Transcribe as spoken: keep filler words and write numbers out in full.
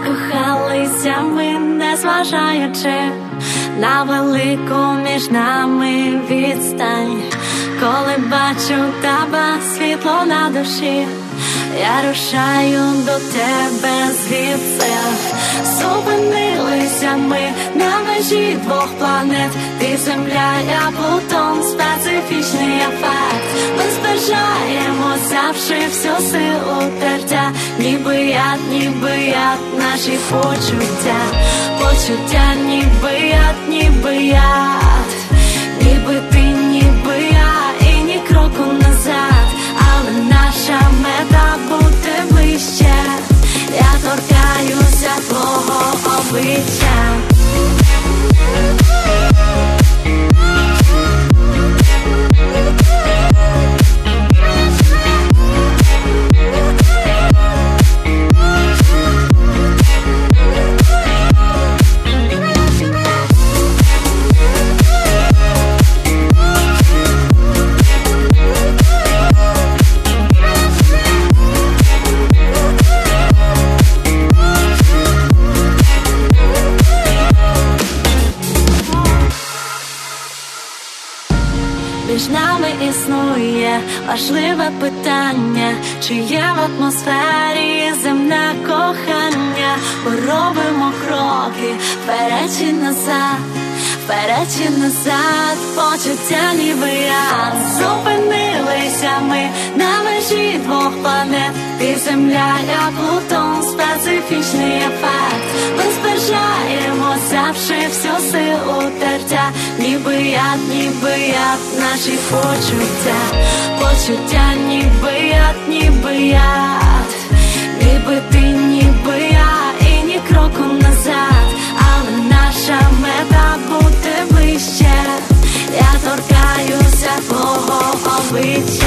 Кохалися ми, не зважаючи на велику між нами відстань. Коли бачу тебе, світло на душі, я рушаю до тебе звідси. Зупинилися ми на межі двох планет. Ти земля, я Плутон, специфічний ефект. Ми збережаємо завжди всю силу тертя. Ніби яд, ніби яд, наші почуття. Почуття ніби яд, ніби яд. Ніби ти, ніби я, і ні кроку назад. Але наша мета бути ближче. Я торкаюся твого обличчя. Між нами існує важливе питання, чи є в атмосфері земне кохання. Ми робимо кроки вперед чи назад, вперед чи назад, почуття ніби я. Зупинилися ми на межі двох планет. Ти земля, я Плутон, специфічний ефект. Ми збережаємо завжди всю силу тертя. Ніби яд, ніби яд, наші почуття. Почуття ніби яд, ніби яд. Ніби ти, ніби я, і ні кроку назад. Але наша мета бути ближче. Я торкаюся твого обличчя.